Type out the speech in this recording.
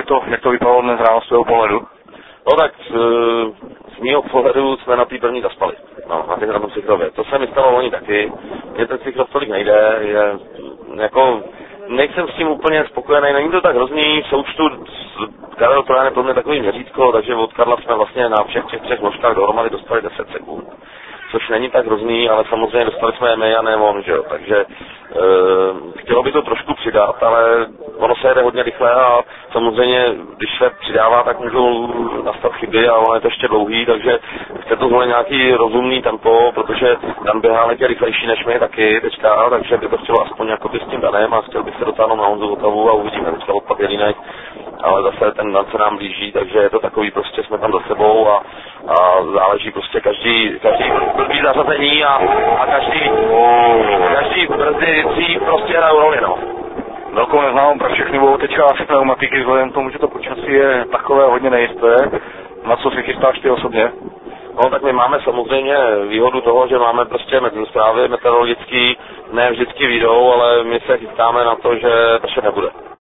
jak to vypadalo dnes ráno z tvého pohledu? No tak z mýho pohledu jsme na té první zaspali. No, na tom cyklově. To se mi stalo loni taky. Mně ten cyklov tolik nejde, je jako nejsem s tím úplně spokojený, není to tak hrozný, v součtu Karel Trojan je pro mě takový měřítko, takže od Karla jsme vlastně na všech těch 3 vložkách dohromady dostali 10 sekund. Což není tak hrozný, ale samozřejmě dostali jsme EMEI a ne on, že jo, takže chtělo by to trošku přidat, ale ono se jede hodně rychle a samozřejmě, když se přidává, tak můžou nastat chyby a ono je to ještě dlouhý, takže chce to zvolit nějaký rozumný tempo, protože Dan běhá je rychlejší než my taky teďka, takže by to chtělo aspoň jakoby s tím Danem a chtěl bych se dotáhnout na Honzu Votavu a uvidíme, teďka odpad Jelínek, ale zase ten Dan se nám blíží, takže je to takový, prostě jsme tam za sebou a záleží prostě každý blbý zařazení a každý brzdy prostě hrajou roli, no. Velkou neznámou pro všechny budou teďka asi pneumatiky, vzhledem k tomu, že to počasí je takové hodně nejisté. Na co se chystáš ty osobně? No tak my máme samozřejmě výhodu toho, že máme prostě zprávy meteorologický, ne vždycky vyjdou, ale my se chystáme na to, že pršet nebude.